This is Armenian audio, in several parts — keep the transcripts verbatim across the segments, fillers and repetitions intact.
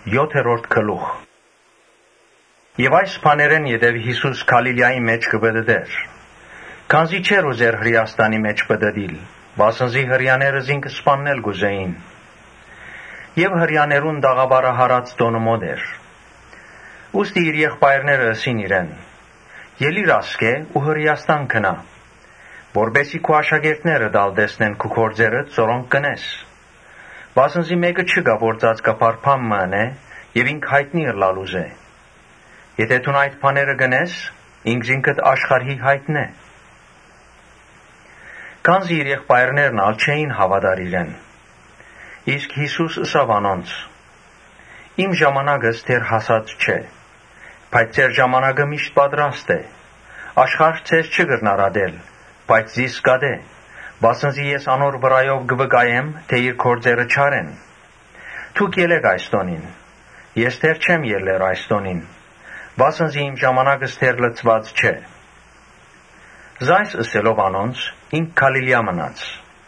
յոթերորդ գլուխ։ Եվ այս բաներեն յետև Հիսուս Գալիլեայի մեջ կբդդեր։ Քանզի չէր ուզեր Հրեաստանի մեջ բդդիլ, վասնզի հրեաները զինք սպաննել գուզեին։ Եվ հրեաներուն դաղաբարը հարած տոնը մոտ էր։ Ուստի իր եղբայրները ըսին իրեն. «Ելիր ասկե ու Հրեաստան գնա, որբեսի քու աշակերտները դալ տեսնեն քու գործերը ծորոնք կնես։ Վասնզի մեկը չկա, որ ծածկապար բան մըն է եւ ինք հայտնի ըլլալ ուզե։ Եթե դու այդ բաները գնես, ինքս ինքդ աշխարհի հայտնե»։ Քանզի իր եղբայրներն ալ չէին հավատար իրեն։ Իսկ Հիսուս ըսավ անոնց. «Իմ ժամանակս դեռ հասած չէ, բայց ձեր ժամանակը միշտ պատրաստ է։ Աշխարհ ձեզ չկրնարադել, բայց զիս կադե, վասնզի ես անոր վրայով կվկայեմ, թե իր գործերը չարեն։ Դուք ելեք այս տոնին, ես դեռ չեմ ելեր այս տոնին, վասնզի իմ ժամանակս դեռ լծված չէ»։ Զայս ըսելով անոնց, ինք Գալիլեա մնաց։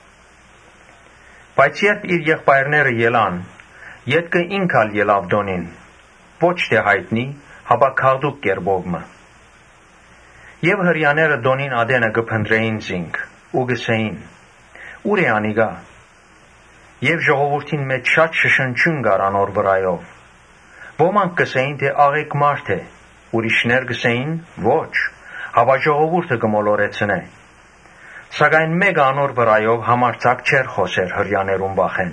Բայց երբ իր եղբայրները ելան, ետքը ինք ալ ելավ տոնին, ոչ թե հայտնի, հապա քաղդուկ կերպովը։ Եվ հրեաները տոնին ադենը կփնտրեին զինք, ու գսեին. «Ուր է անիգա»։ Եվ ժողովուրդին մեջ շատ շշնջուն կար անոր վրայով։ Ոմանք կսեին, թե աղեկ մարդ է, ուրիշներ կսեին. «Ոչ, հապա ժողովուրդը կմոլորեցնե»։ Սակայն մեկը անոր վրայով համարձակ չէր խոսեր հրեաներուն վախեն։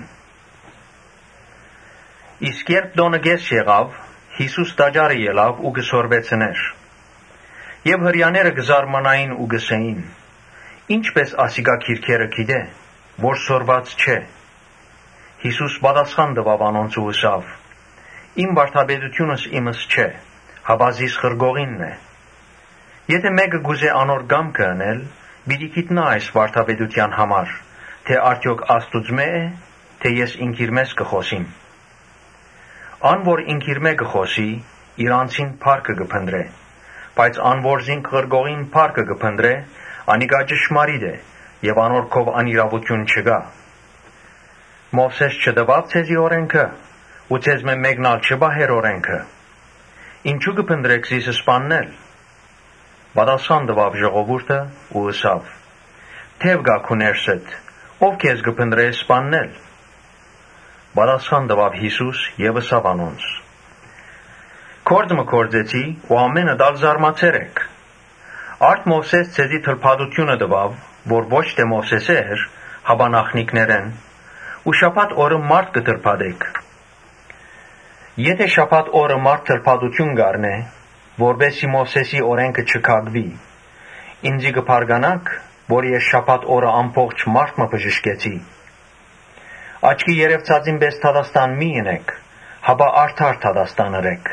Իսկ երբ տոնը կես եղավ, Հիսուս տաճարը ելավ ու կսորվեցներ։ Եվ հրեաները կզարմանային ու կսեին. «Ինչպես ասիկա քիրքերը գիտե, որ սորված չէ»։ Հիսուս պատասխան տվավ անոնց ու ըսավ. «Իմ վարդապետությունս իմս չէ, հապա զիս խրգողինն է։ Եթե մեկը գուզե անոր կամքը անել, պիտի գիտնա այս վարդապետության համար, թե արդյոք Աստուծմե է, թե ես ինքիր մեզ կխոսիմ։ Ան որ ինքիր մե կխոսի, իր անձին փառքը կփնտրե, բայց ան որ զինք խրգողին փառքը կփնտրե, անիկա ճշմարիտ է, եւ անոր քով անիրավություն չկա։ Մովսես չտվավ ձեզի օրենքը, ու ձեզ մե մեկն ալ չբահեր օրենքը։ Ինչու կփնտրեք զիս սպաննել»։ Պատասխան տվավ ժողովուրդը ու ըսավ. «Թև գա քու ներսդ, ով քեզ կփնտրե սպաննել»։ Պատասխան տվավ Հիսուս եւ ըսավ անոնց. «Գործ մը գործեցի ու ամենը դալ զարմացեր եք։ Արդ Մովսես ձեզի թլփատությունը տվավ, որ ոչ թե Մովսեսը էր, հապա նախնիկներեն, ու շաբաթ օրը մարդ կթլփատեք։ Եթե շաբաթ օրը մարդ թլփատություն կառնե, որբեսի Մովսեսի օրենքը չքակվի, ինձի կփարգանաք, որ ես շաբաթ օրը ամբողջ մարդ մը բժշկեցի։ Աչքի երևցածին պես դատաստան մի ընեք, հապա արդար դատաստան ըրեք»։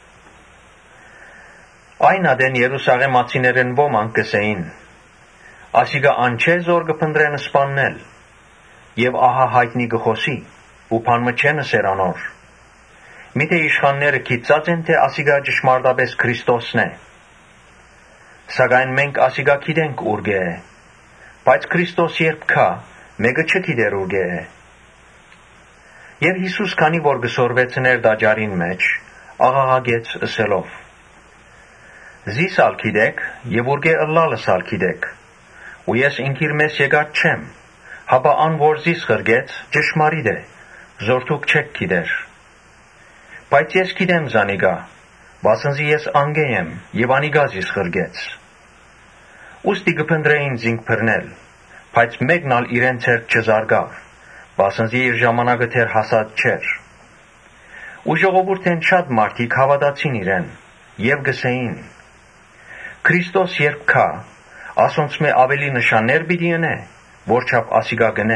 Այն ադեն Երուսաղեմացիներեն ոմանք կսեին. «Ասիկա ան չէ զոր կփնտրեն սպաննել, եւ ահա հայտնի կխոսի, ու բան մը չեն ըսեր անոր։ Միթե իշխանները գիտած են, թե ասիկա ճշմարտապես Քրիստոսն է։ Սակայն մենք ասիկա գիտենք ուր գե է, բայց Քրիստոս երբ գա, մեկը չգիտեր ուր գե է»։ Եվ Հիսուս քանի որ կսորվեցներ տաճարին մեջ, աղաղակեց ըսելով. «Զիս ալ գիտեք եւ ուր գե ըլլալս ալ գիտեք, ու ես ինքիր մեզ եկած չեմ, հապա ան որ զիս խրգեց ճշմարիտ է, զոր դուք չեք գիտեր։ Բայց ես գիտեմ զանիկա, վասնզի ես անգե եմ եւ անիկա զիս խրգեց։ Ուստի կփնտրեին զինք բռնել, բայց մեկն ալ իրեն ցերկ չզարգավ, վասնզի իր ժամանակը դեռ հասած չէր։ Ու ժողովուրդեն շատ մարդիկ հավատացին իրեն եւ գսեին. «Քրիստոս երբ գա, ասոնց մե ավելի նշաններ պիտի ընե, որչափ ասիկա գնե»։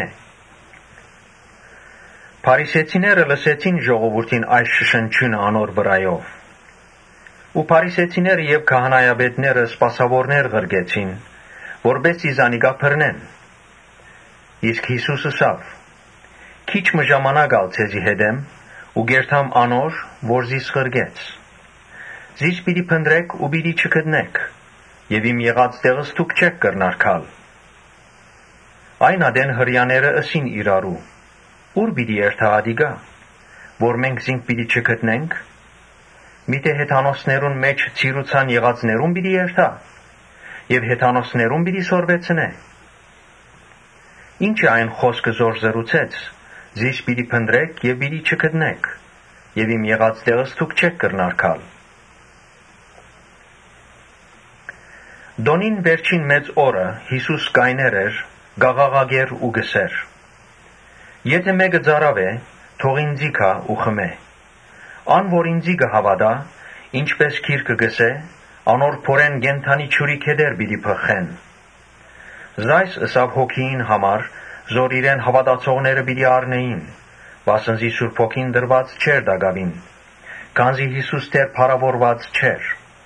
Փարիսեցիները լսեցին ժողովուրդին այս շշնջյունը անոր վրայով։ Ու փարիսեցիները եւ քահանայապետները սպասավորներ ղրկեցին, որբեսի զանիկա բռնեն։ Իսկ Հիսուս ըսավ. «Քիչ մը ժամանակ ալ ձեզի հետ եմ, ու գերթամ անոր, որ զիս խրգեց։ Զիս պիտի փնտրեք ու պիտի չգտնեք, եւ իմ եղած տեղս դուք չեք կրնար գալ»։ Այն ադեն հրեաները ըսին իրարու. «Ուր պիտի երթա ադիգա, որ մենք զինք պիտի չգտնենք, միթե հեթանոսներուն մեջ ցիրուցան եղածներուն պիտի երթա, եւ հեթանոսներուն պիտի սորվեցնե։ Ինչ է այն խոսքը զոր զրուցեց, զիս պիտի փնտրեք եւ պիտի չգտնեք, եւ իմ եղած տեղս դուք չեք կրնարկալ։ Դոնին վերջին մեծ օրը Հիսուս կայներ էր, գաղաղագեր ու գսեր. Եթե մեկը ծարավ է, թող ինձի գա ու խմե։ Ան որ ինձի կհավատա, ինչպես գիրքը գսե, անոր փորեն գենթանի ճուրի քեդեր պիտի փխեն։ Զայս ըսավ հոգին համար, զոր իրեն հավատացողները պիտի առնեին, վասնզի Սուրբ Հոգին դրված չէր դագավին, քանզի Հիսուս դեռ փառավորված չէր։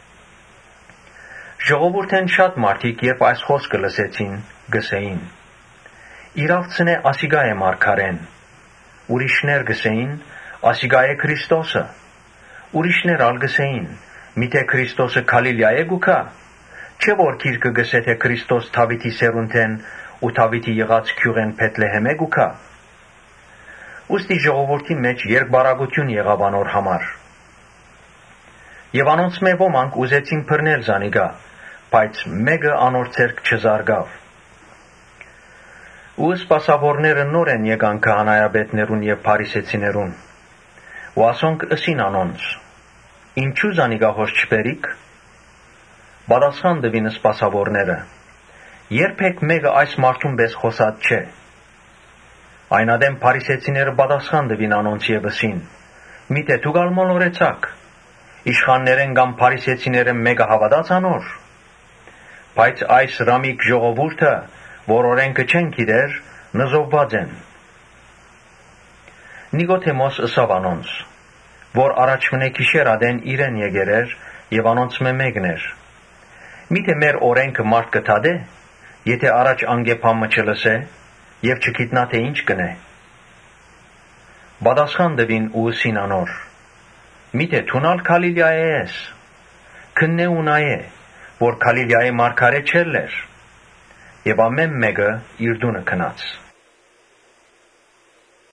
Ժողովուրդեն շատ մարդիկ, երբ այս խոսքը լսեցին, գսեին. իրավցնե ասիգա է մարգարեն, ուրիշներ գսեին, ասիգա է Քրիստոսը, ուրիշներ ալ գսեին, միթե Քրիստոսը Գալիլեա է գուքա, չէ որ գիրքը գսե թե Քրիստոս Դավիթի սերունդեն ու Դավիթի եղած գյուղեն Բեթլեհեմ է գուքա։ Ուստի ժողովրդի մեջ երկբարագություն եղավ անոր համար։ Եվ անոնց մե ոմանք ուզեցին բռնել զանիգա, բայց մեկը անոր ցերկ չզարգավ։ Ու սպասավորները նորեն եկան քահանայապետներուն եւ փարիսեցիներուն։ Ու ասոնք ըսին անոնց. ինչու զանիգա հոս չբերիք։ Պատասխան տվին սպասավորները. երբեք մեկը այս մարդուն պես խոսած չէ։ Այնադեմ փարիսեցիները պատասխան տվին անոնց եւ ըսին. միթե դուք ալ մոլորեցաք, իշխաններեն կամ փարիսեցիները մեկը հավատաց անոր։ Բայց այս ռամիկ ժողովուրդը, որ օրենքը չեն գիտեր, նզովված են։ Նիկոդեմոս ըսավ անոնց, որ առաջմնե գիշեր ադեն իրեն եկեր էր եւ անոնց մե մեկն էր։ Միթե մեր օրենքը մարդ կթադե, եթե առաջ անգեփամը չլսե եւ չգիտնա թե ինչ կնե։ Պատասխան տվին ու ըսին անոր. միթե թունալ Գալիլեա ես, քննե ու նայե, որ Գալիլեայի մարգարե չելեր, եւ ամեն մեկը իր դունը քնած։